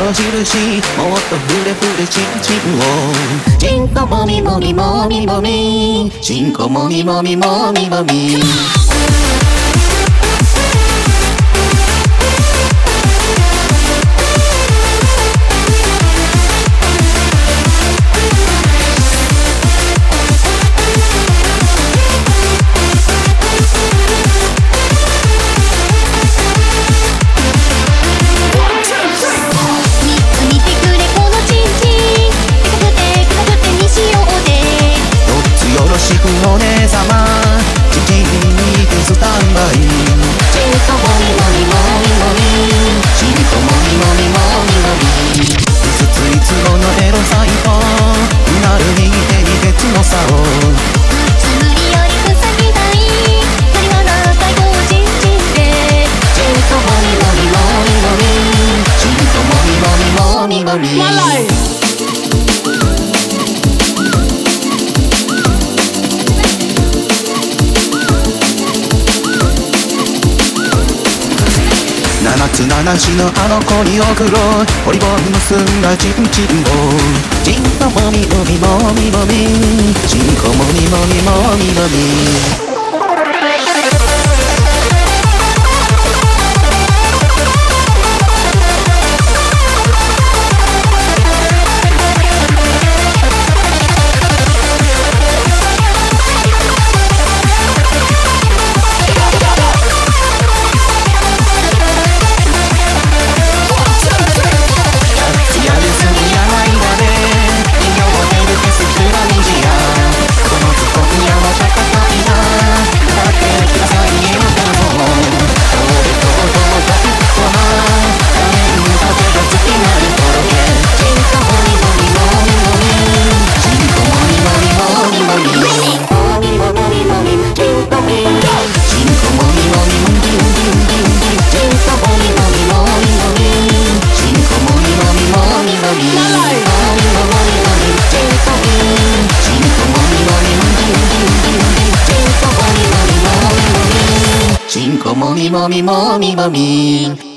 の印もっと触れ触れチンチンをチンコもみもみもみもみチンコもみもみもみもみお姉様チンチンにてスタンバイチンコもみもみもみもみチンコもみもみもみもみいつついつものエロサイトうなるにて別の差をつむりよりふさぎたい鳥肌最高チンチンでチンコもみもみもみもみチンコもみもみもみもみ七つ七しのあの子に送ろうポリボン結んだチンチンをチンコもみもみもみもみチンコもみもみもみもみチンコもみもみもみもみ